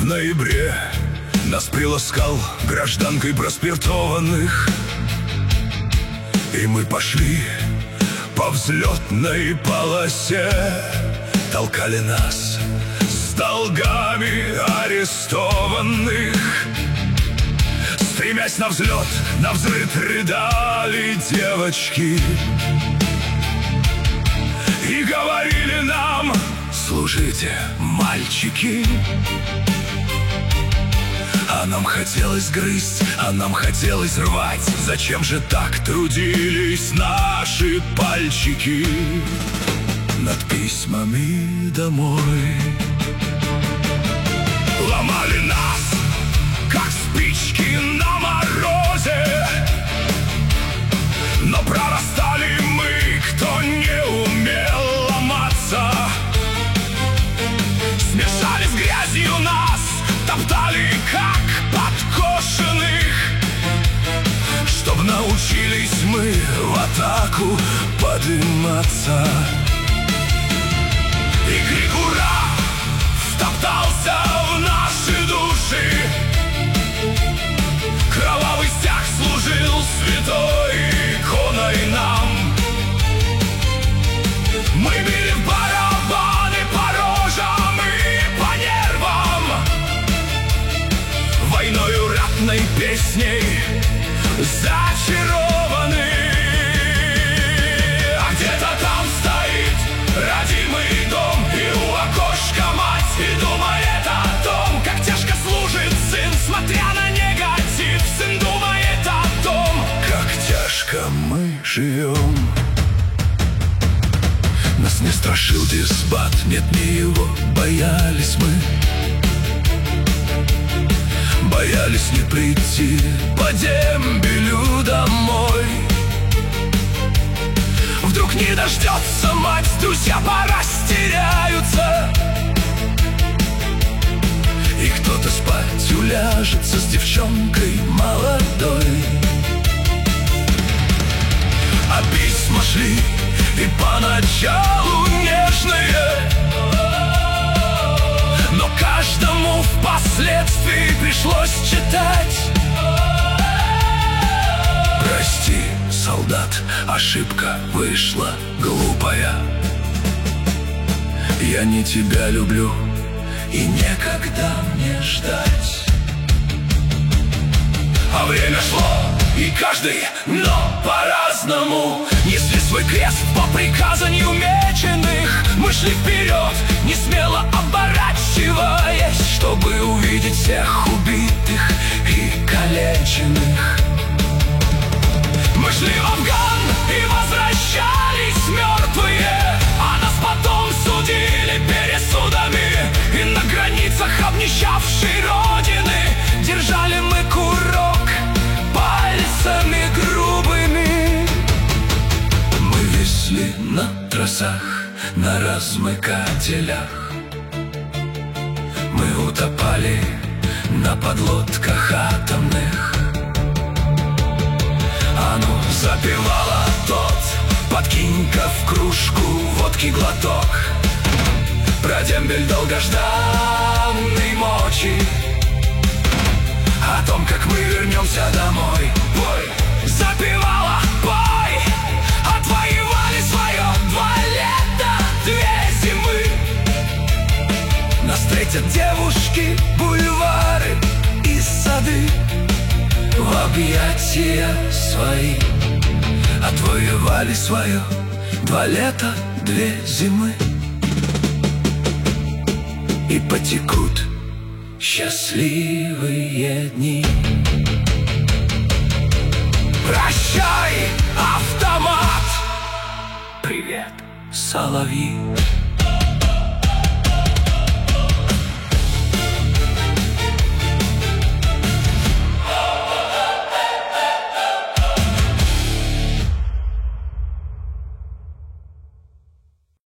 ноябре нас приласкал гражданкой проспиртованных, и мы пошли по взлетной полосе. Толкали нас с долгами арестованных. Стремясь на взлет, на взрыв рыдали девочки и говорили нам: служите, мальчики. А нам хотелось грызть, а нам хотелось рвать. Зачем же так трудились наши пальчики над письмами домой? Ломали нас, как спички на морозе, но прорастали мы, кто не умел ломаться. Смешали с грязью нас, топтали, как подкошенных, чтоб научились мы в атаку подниматься. И крик «Ура!» втоптался в наши души. Кровавый стяг служил святой иконой нам. Мы били в барабаны по рожам и по нервам, войною ратной песней зачарованы. А где-то там стоит родимый дом, и у окошка мать, и думает о том, как тяжко служит сын, смотря на негатив. Сын думает о том, как тяжко мы живем. Нас не страшил дисбат, нет, не его боялись мы. Боялись не прийти по дембелю домой. Вдруг не дождется мать, друзья порастеряются, и кто-то спать уляжется с девчонкой молодой. А письма шли и поначалу нежные, но каждому впоследствии пришлось читать: прости, солдат, ошибка вышла глупая. Я не тебя люблю, и некогда мне ждать. А время шло, и каждый, но по-разному, несли свой крест по приказанию меченых. Мы шли вперед, не смело оборачиваясь, чтобы увидеть всех убитых и калеченных. Мы шли в Афган и возвращались мертвые, а нас потом судили пересудами. И на границах обнищавшей родины держали мы курок пальцами грубыми. Мы висли на тросах, на размыкателях. Мы утопали на подлодках атомных. А ну, запивала тот, подкинь-ка в кружку водки глоток. Про дембель долгожданной мочи, о том, как мы вернемся домой. Пой, запивала, пой, отвоевали свое 2 лета, 2 зимы. Нас встретят девушки, бульвары и сады, в объятия свои. Отвоевали свое 2 лета, 2 зимы. И потекут счастливые дни. Прощай, автомат! Привет, соловьи!